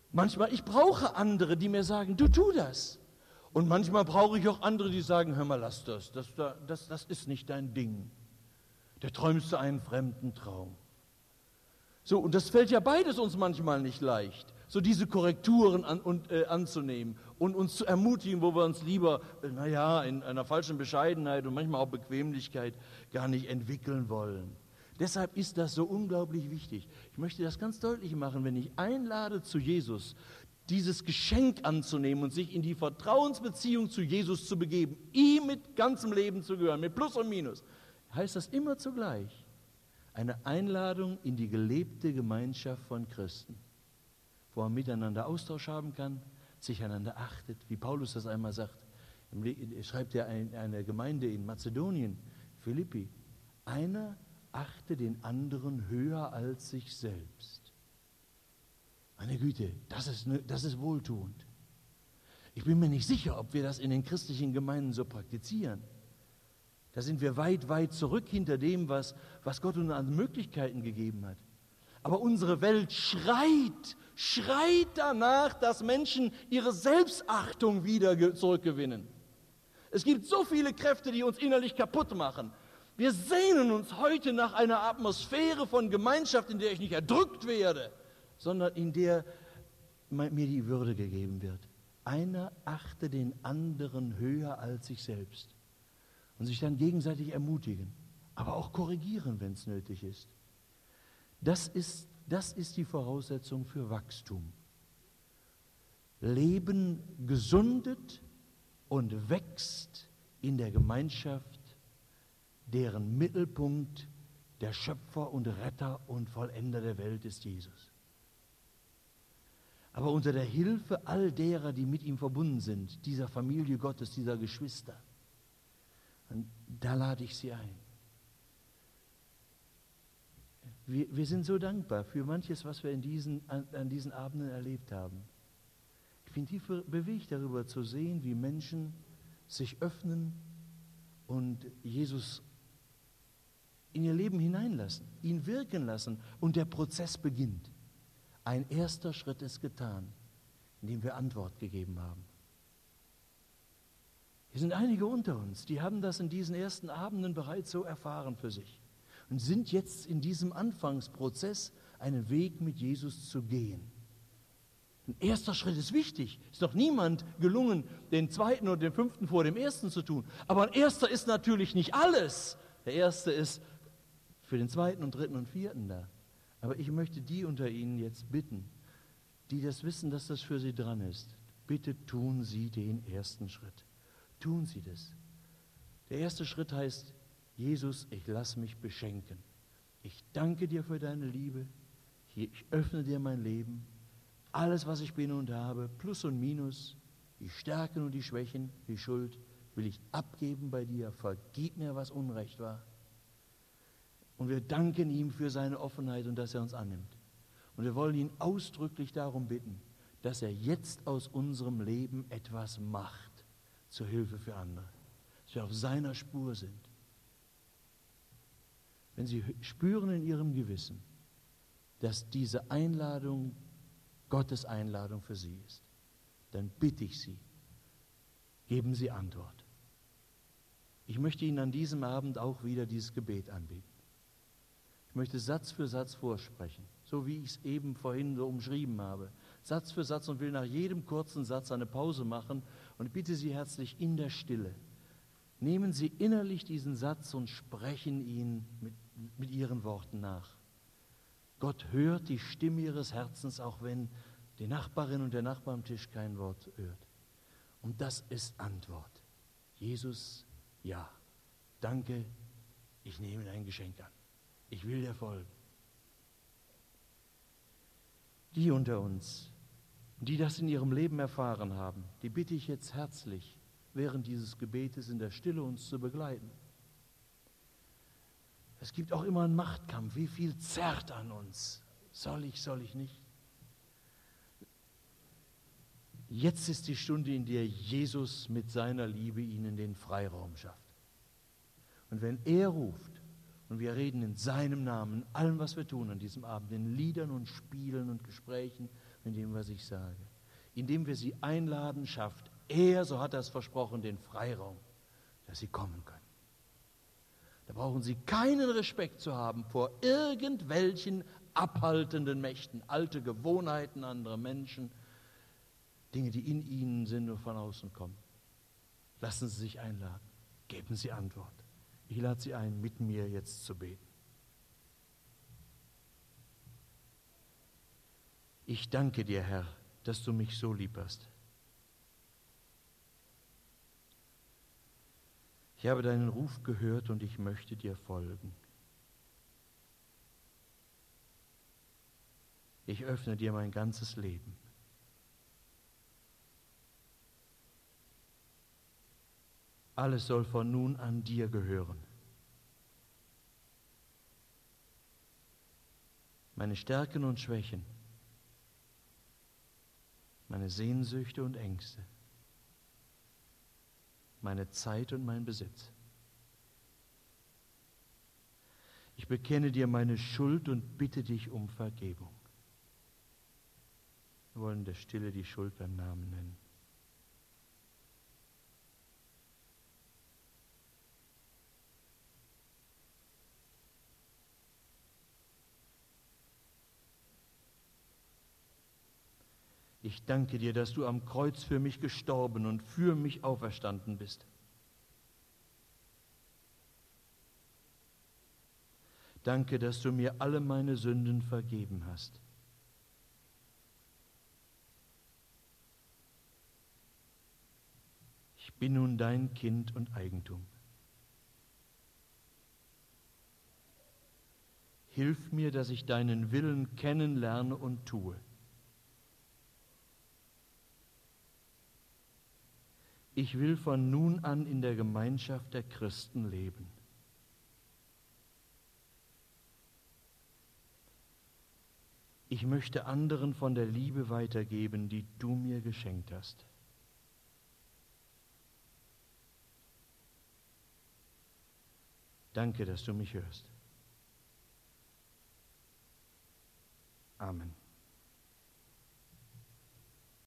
Manchmal, ich brauche andere, die mir sagen, du tu das. Und manchmal brauche ich auch andere, die sagen, hör mal, lass das, das, das, das ist nicht dein Ding. Da träumst du einen fremden Traum. So, und das fällt ja beides uns manchmal nicht leicht, so diese Korrekturen an, und, äh, anzunehmen und uns zu ermutigen, wo wir uns lieber, naja, in einer falschen Bescheidenheit und manchmal auch Bequemlichkeit gar nicht entwickeln wollen. Deshalb ist das so unglaublich wichtig. Ich möchte das ganz deutlich machen, wenn ich einlade zu Jesus, dieses Geschenk anzunehmen und sich in die Vertrauensbeziehung zu Jesus zu begeben, ihm mit ganzem Leben zu gehören, mit Plus und Minus, heißt das immer zugleich eine Einladung in die gelebte Gemeinschaft von Christen, wo man miteinander Austausch haben kann, sich einander achtet, wie Paulus das einmal sagt. Er schreibt ja eine Gemeinde in Mazedonien, Philippi, einer achte den anderen höher als sich selbst. Meine Güte, das ist, das ist wohltuend. Ich bin mir nicht sicher, ob wir das in den christlichen Gemeinden so praktizieren. Da sind wir weit, weit zurück hinter dem, was, was Gott uns an Möglichkeiten gegeben hat. Aber unsere Welt schreit, schreit danach, dass Menschen ihre Selbstachtung wieder zurückgewinnen. Es gibt so viele Kräfte, die uns innerlich kaputt machen. Wir sehnen uns heute nach einer Atmosphäre von Gemeinschaft, in der ich nicht erdrückt werde, sondern in der mir die Würde gegeben wird. Einer achte den anderen höher als sich selbst. Und sich dann gegenseitig ermutigen, aber auch korrigieren, wenn es nötig ist. Das ist, das ist die Voraussetzung für Wachstum. Leben gesundet und wächst in der Gemeinschaft, deren Mittelpunkt der Schöpfer und Retter und Vollender der Welt ist Jesus. Aber unter der Hilfe all derer, die mit ihm verbunden sind, dieser Familie Gottes, dieser Geschwister, und da lade ich Sie ein. Wir, wir sind so dankbar für manches, was wir in diesen, an, an diesen Abenden erlebt haben. Ich bin tief bewegt darüber zu sehen, wie Menschen sich öffnen und Jesus in ihr Leben hineinlassen, ihn wirken lassen und der Prozess beginnt. Ein erster Schritt ist getan, indem wir Antwort gegeben haben. Hier sind einige unter uns, die haben das in diesen ersten Abenden bereits so erfahren für sich und sind jetzt in diesem Anfangsprozess, einen Weg mit Jesus zu gehen. Ein erster Schritt ist wichtig. Es ist doch niemand gelungen, den zweiten oder den fünften vor dem ersten zu tun. Aber ein erster ist natürlich nicht alles. Der erste ist für den zweiten und dritten und vierten da. Aber ich möchte die unter Ihnen jetzt bitten, die das wissen, dass das für sie dran ist. Bitte tun Sie den ersten Schritt. Tun Sie das. Der erste Schritt heißt, Jesus, ich lasse mich beschenken. Ich danke dir für deine Liebe. Ich öffne dir mein Leben. Alles, was ich bin und habe, Plus und Minus, die Stärken und die Schwächen, die Schuld, will ich abgeben bei dir. Vergib mir, was Unrecht war. Und wir danken ihm für seine Offenheit und dass er uns annimmt. Und wir wollen ihn ausdrücklich darum bitten, dass er jetzt aus unserem Leben etwas macht zur Hilfe für andere, dass wir auf seiner Spur sind. Wenn Sie spüren in Ihrem Gewissen, dass diese Einladung Gottes Einladung für Sie ist, dann bitte ich Sie, geben Sie Antwort. Ich möchte Ihnen an diesem Abend auch wieder dieses Gebet anbieten. Ich möchte Satz für Satz vorsprechen, so wie ich es eben vorhin so umschrieben habe. Satz für Satz und will nach jedem kurzen Satz eine Pause machen und bitte Sie herzlich in der Stille. Nehmen Sie innerlich diesen Satz und sprechen ihn mit, mit Ihren Worten nach. Gott hört die Stimme Ihres Herzens, auch wenn die Nachbarin und der Nachbar am Tisch kein Wort hört. Und das ist Antwort. Jesus, ja, danke, ich nehme dein Geschenk an. Ich will dir folgen. Die unter uns, die das in ihrem Leben erfahren haben, die bitte ich jetzt herzlich, während dieses Gebetes in der Stille uns zu begleiten. Es gibt auch immer einen Machtkampf. Wie viel zerrt an uns? Soll ich, soll ich nicht? Jetzt ist die Stunde, in der Jesus mit seiner Liebe ihnen den Freiraum schafft. Und wenn er ruft, und wir reden in seinem Namen, in allem, was wir tun an diesem Abend, in Liedern und Spielen und Gesprächen, in dem, was ich sage. Indem wir sie einladen, schafft er, so hat er es versprochen, den Freiraum, dass sie kommen können. Da brauchen sie keinen Respekt zu haben vor irgendwelchen abhaltenden Mächten, alte Gewohnheiten anderer Menschen, Dinge, die in ihnen sind und von außen kommen. Lassen Sie sich einladen, geben Sie Antwort. Ich lade Sie ein, mit mir jetzt zu beten. Ich danke dir, Herr, dass du mich so lieb hast. Ich habe deinen Ruf gehört und ich möchte dir folgen. Ich öffne dir mein ganzes Leben. Alles soll von nun an dir gehören. Meine Stärken und Schwächen, meine Sehnsüchte und Ängste, meine Zeit und mein Besitz. Ich bekenne dir meine Schuld und bitte dich um Vergebung. Wir wollen in der Stille die Schuld beim Namen nennen. Ich danke dir, dass du am Kreuz für mich gestorben und für mich auferstanden bist. Danke, dass du mir alle meine Sünden vergeben hast. Ich bin nun dein Kind und Eigentum. Hilf mir, dass ich deinen Willen kennenlerne und tue. Ich will von nun an in der Gemeinschaft der Christen leben. Ich möchte anderen von der Liebe weitergeben, die du mir geschenkt hast. Danke, dass du mich hörst. Amen.